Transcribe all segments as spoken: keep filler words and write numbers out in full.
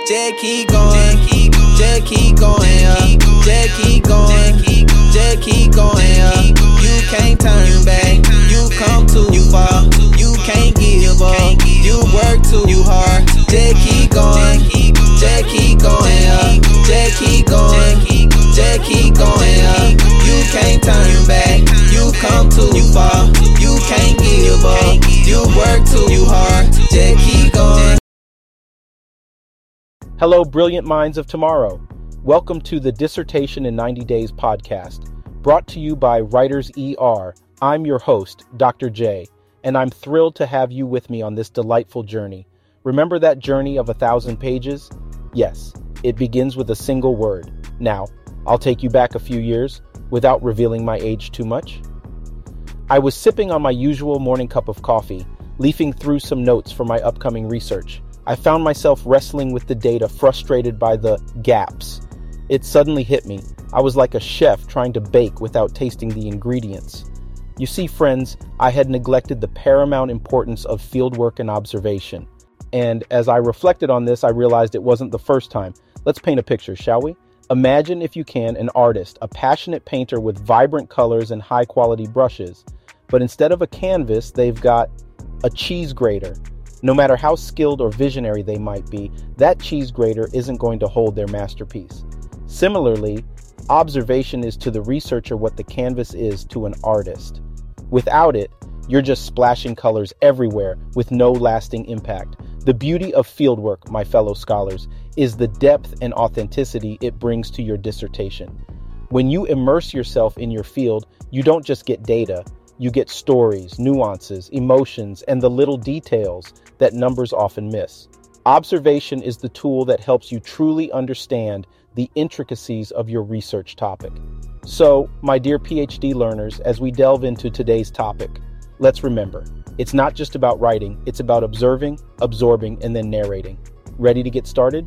Just keep going, just keep going up, just keep going, just keep going up. You can't turn back, you come too far, you can't give up, you work too hard. Just keep going, just keep going up, just keep going, just keep going up. You can't turn back, you come too far, you can't give up, you work too hard. Just keep going. Hello, brilliant minds of tomorrow. Welcome to the Dissertation in ninety days podcast, brought to you by Writers E R. I'm your host, Doctor J, and I'm thrilled to have you with me on this delightful journey. Remember that journey of a thousand pages? Yes, it begins with a single word. Now, I'll take you back a few years without revealing my age too much. I was sipping on my usual morning cup of coffee, leafing through some notes for my upcoming research. I found myself wrestling with the data, frustrated by the gaps. It suddenly hit me. I was like a chef trying to bake without tasting the ingredients. You see, friends, I had neglected the paramount importance of fieldwork and observation. And as I reflected on this, I realized it wasn't the first time. Let's paint a picture, shall we? Imagine, if you can, an artist, a passionate painter with vibrant colors and high-quality brushes. But instead of a canvas, they've got a cheese grater. No matter how skilled or visionary they might be, that cheese grater isn't going to hold their masterpiece. Similarly, observation is to the researcher what the canvas is to an artist. Without it, you're just splashing colors everywhere with no lasting impact. The beauty of fieldwork, my fellow scholars, is the depth and authenticity it brings to your dissertation. When you immerse yourself in your field, you don't just get data. You get stories, nuances, emotions, and the little details that numbers often miss. Observation is the tool that helps you truly understand the intricacies of your research topic. So, my dear PhD learners, as we delve into today's topic, let's remember, it's not just about writing, it's about observing, absorbing, and then narrating. Ready to get started?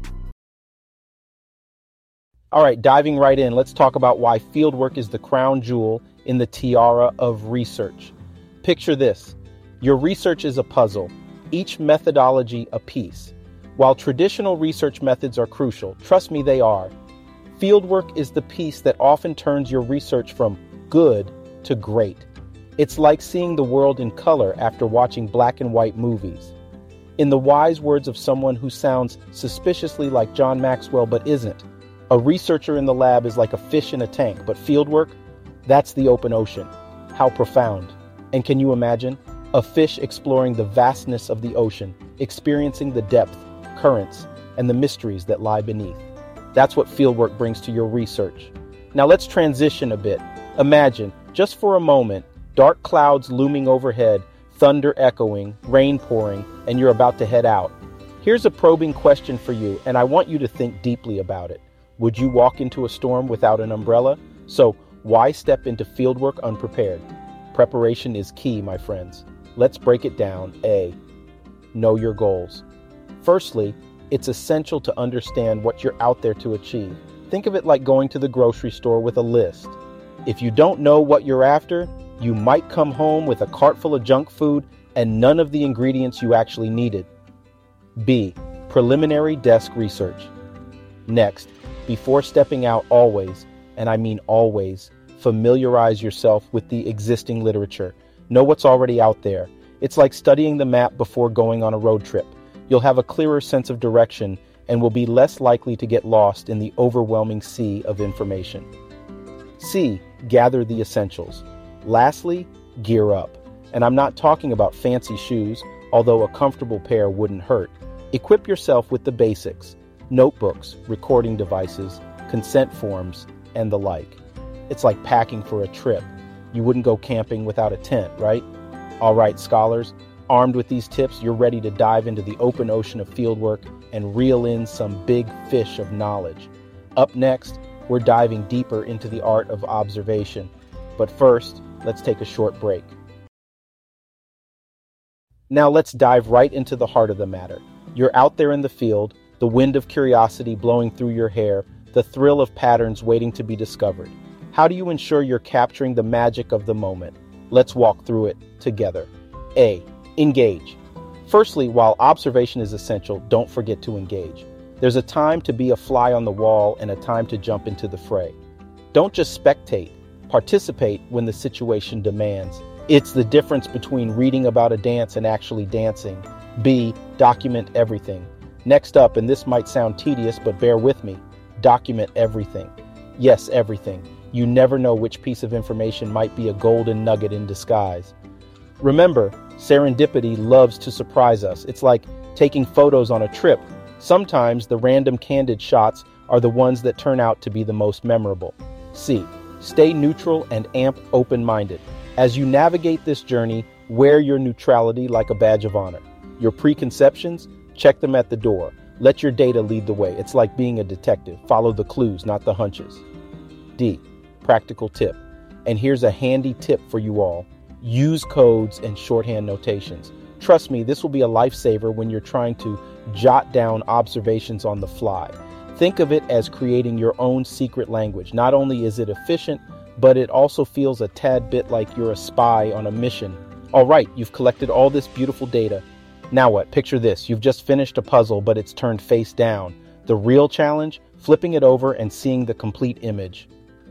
All right, diving right in, let's talk about why fieldwork is the crown jewel in the tiara of research. Picture this. Your research is a puzzle, each methodology a piece. While traditional research methods are crucial, trust me, they are. Fieldwork is the piece that often turns your research from good to great. It's like seeing the world in color after watching black and white movies. In the wise words of someone who sounds suspiciously like John Maxwell but isn't, a researcher in the lab is like a fish in a tank, but fieldwork, that's the open ocean. How profound. And can you imagine? A fish exploring the vastness of the ocean, experiencing the depth, currents, and the mysteries that lie beneath. That's what fieldwork brings to your research. Now let's transition a bit. Imagine, just for a moment, dark clouds looming overhead, thunder echoing, rain pouring, and you're about to head out. Here's a probing question for you, and I want you to think deeply about it. Would you walk into a storm without an umbrella? So, why step into fieldwork unprepared? Preparation is key, my friends. Let's break it down. A. Know your goals. Firstly, it's essential to understand what you're out there to achieve. Think of it like going to the grocery store with a list. If you don't know what you're after, you might come home with a cart full of junk food and none of the ingredients you actually needed. B. Preliminary desk research. Next, before stepping out, always, and I mean always, familiarize yourself with the existing literature. Know what's already out there. It's like studying the map before going on a road trip. You'll have a clearer sense of direction and will be less likely to get lost in the overwhelming sea of information. C. Gather the essentials. Lastly, gear up. And I'm not talking about fancy shoes, although a comfortable pair wouldn't hurt. Equip yourself with the basics: notebooks, recording devices, consent forms, and the like. It's like packing for a trip. You wouldn't go camping without a tent, right? All right, scholars, armed with these tips, you're ready to dive into the open ocean of fieldwork and reel in some big fish of knowledge. Up next, we're diving deeper into the art of observation. But first, let's take a short break. Now let's dive right into the heart of the matter. You're out there in the field, the wind of curiosity blowing through your hair, the thrill of patterns waiting to be discovered. How do you ensure you're capturing the magic of the moment? Let's walk through it together. A. Engage. Firstly, while observation is essential, don't forget to engage. There's a time to be a fly on the wall and a time to jump into the fray. Don't just spectate, participate when the situation demands. It's the difference between reading about a dance and actually dancing. B, document everything. Next up, and this might sound tedious, but bear with me, document everything. Yes, everything. You never know which piece of information might be a golden nugget in disguise. Remember, serendipity loves to surprise us. It's like taking photos on a trip. Sometimes the random candid shots are the ones that turn out to be the most memorable. C, stay neutral and amp open-minded. As you navigate this journey, wear your neutrality like a badge of honor. Your preconceptions, check them at the door. Let your data lead the way. It's like being a detective. Follow the clues, not the hunches. D, practical tip. And here's a handy tip for you all. Use codes and shorthand notations. Trust me, this will be a lifesaver when you're trying to jot down observations on the fly. Think of it as creating your own secret language. Not only is it efficient, but it also feels a tad bit like you're a spy on a mission. All right, you've collected all this beautiful data. Now what? Picture this. You've just finished a puzzle, but it's turned face down. The real challenge? Flipping it over and seeing the complete image.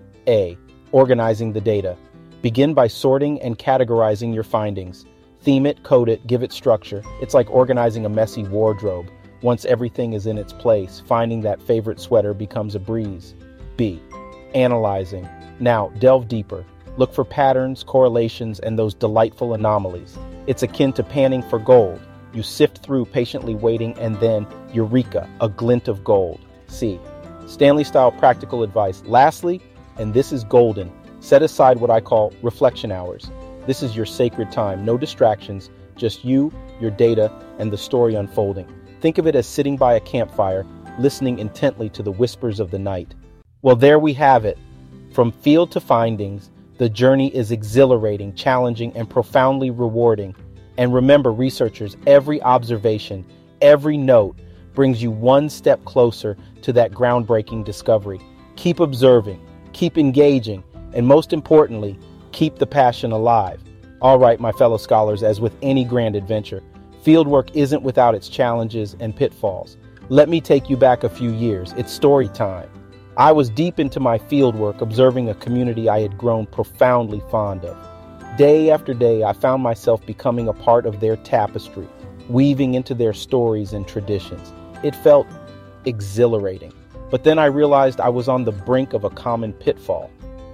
A, organizing the data. Begin by sorting and categorizing your findings. Theme it, code it, give it structure. It's like organizing a messy wardrobe. Once everything is in its place, finding that favorite sweater becomes a breeze. B, analyzing. Now, delve deeper. Look for patterns, correlations, and those delightful anomalies. It's akin to panning for gold. You sift through, patiently waiting, and then, eureka, a glint of gold. C, Stanley-style practical advice. Lastly, and this is golden, set aside what I call reflection hours. This is your sacred time. No distractions, just you, your data, and the story unfolding. Think of it as sitting by a campfire, listening intently to the whispers of the night. Well, there we have it. From field to findings, the journey is exhilarating, challenging, and profoundly rewarding. And remember, researchers, every observation, every note brings you one step closer to that groundbreaking discovery. Keep observing, keep engaging, and most importantly, keep the passion alive. All right, my fellow scholars, as with any grand adventure, fieldwork isn't without its challenges and pitfalls. Let me take you back a few years. It's story time. I was deep into my fieldwork, observing a community I had grown profoundly fond of. Day after day, I found myself becoming a part of their tapestry, weaving into their stories and traditions. It felt exhilarating. But then I realized I was on the brink of a common pitfall.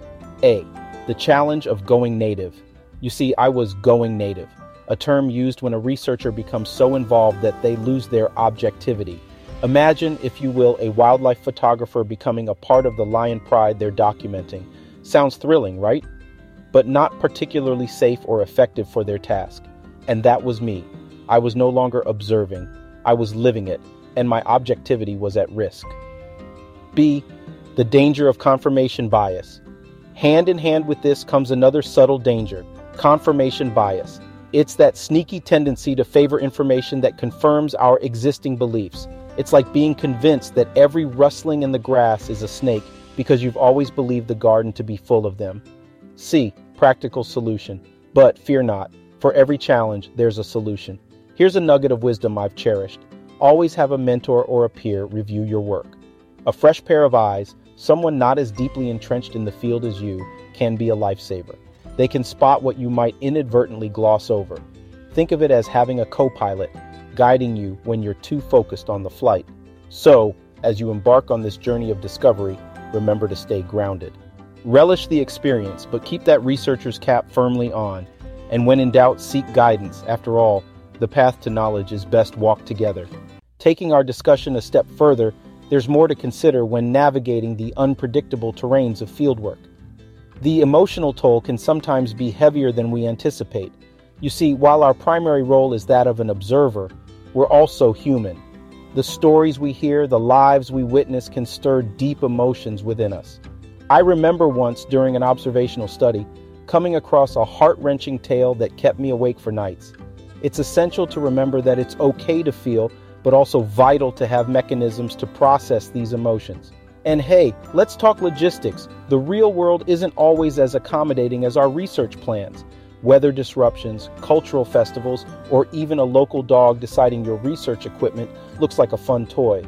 A, the challenge of going native. You see, I was going native, a term used when a researcher becomes so involved that they lose their objectivity. Imagine, if you will, a wildlife photographer becoming a part of the lion pride they're documenting. Sounds thrilling, right? But not particularly safe or effective for their task. And that was me. I was no longer observing. I was living it, and my objectivity was at risk. B, the danger of confirmation bias. Hand in hand with this comes another subtle danger, confirmation bias. It's that sneaky tendency to favor information that confirms our existing beliefs. It's like being convinced that every rustling in the grass is a snake because you've always believed the garden to be full of them. C, practical solution. But fear not, for every challenge, there's a solution. Here's a nugget of wisdom I've cherished. Always have a mentor or a peer review your work. A fresh pair of eyes, someone not as deeply entrenched in the field as you, can be a lifesaver. They can spot what you might inadvertently gloss over. Think of it as having a co-pilot guiding you when you're too focused on the flight. So, as you embark on this journey of discovery, remember to stay grounded. Relish the experience, but keep that researcher's cap firmly on. And when in doubt, seek guidance. After all, the path to knowledge is best walked together. Taking our discussion a step further, there's more to consider when navigating the unpredictable terrains of fieldwork. The emotional toll can sometimes be heavier than we anticipate. You see, while our primary role is that of an observer, we're also human. The stories we hear, the lives we witness can stir deep emotions within us. I remember once during an observational study coming across a heart-wrenching tale that kept me awake for nights. It's essential to remember that it's okay to feel, but also vital to have mechanisms to process these emotions. And hey, let's talk logistics. The real world isn't always as accommodating as our research plans. Weather disruptions, cultural festivals, or even a local dog deciding your research equipment looks like a fun toy.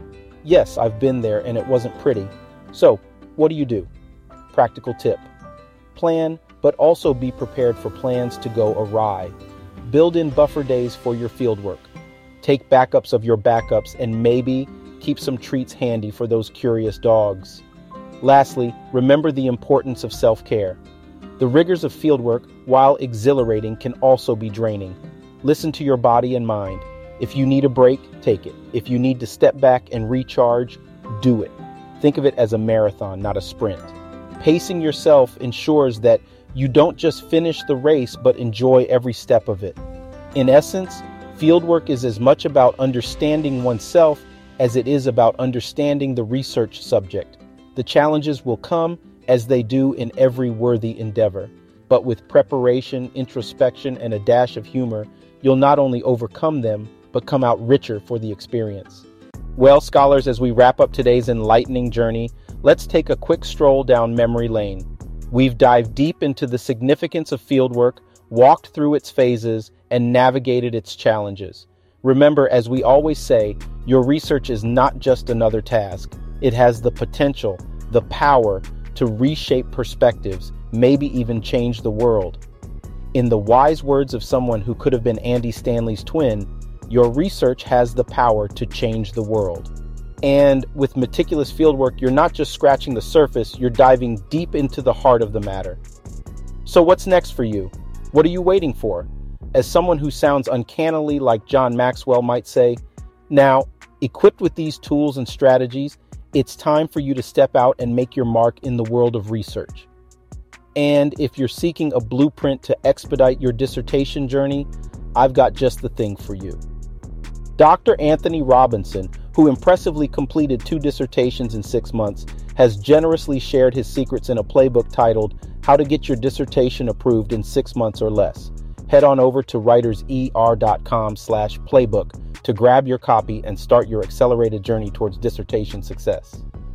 Yes, I've been there and it wasn't pretty. So, what do you do? Practical tip. Plan, but also be prepared for plans to go awry. Build in buffer days for your fieldwork. Take backups of your backups and maybe keep some treats handy for those curious dogs. Lastly, remember the importance of self-care. The rigors of fieldwork, while exhilarating, can also be draining. Listen to your body and mind. If you need a break, take it. If you need to step back and recharge, do it. Think of it as a marathon, not a sprint. Pacing yourself ensures that you don't just finish the race, but enjoy every step of it. In essence, fieldwork is as much about understanding oneself as it is about understanding the research subject. The challenges will come, as they do in every worthy endeavor. But with preparation, introspection, and a dash of humor, you'll not only overcome them, but come out richer for the experience. Well, scholars, as we wrap up today's enlightening journey, let's take a quick stroll down memory lane. We've dived deep into the significance of fieldwork, walked through its phases, and navigated its challenges. Remember, as we always say, your research is not just another task. It has the potential, the power to reshape perspectives, maybe even change the world. In the wise words of someone who could have been Andy Stanley's twin, your research has the power to change the world. And with meticulous fieldwork, you're not just scratching the surface, you're diving deep into the heart of the matter. So what's next for you? What are you waiting for? As someone who sounds uncannily like John Maxwell might say, now, equipped with these tools and strategies, it's time for you to step out and make your mark in the world of research. And if you're seeking a blueprint to expedite your dissertation journey, I've got just the thing for you. Doctor Anthony Robinson, who impressively completed two dissertations in six months, has generously shared his secrets in a playbook titled How to Get Your Dissertation Approved in Six Months or Less. Head on over to writerser.com slash playbook to grab your copy and start your accelerated journey towards dissertation success.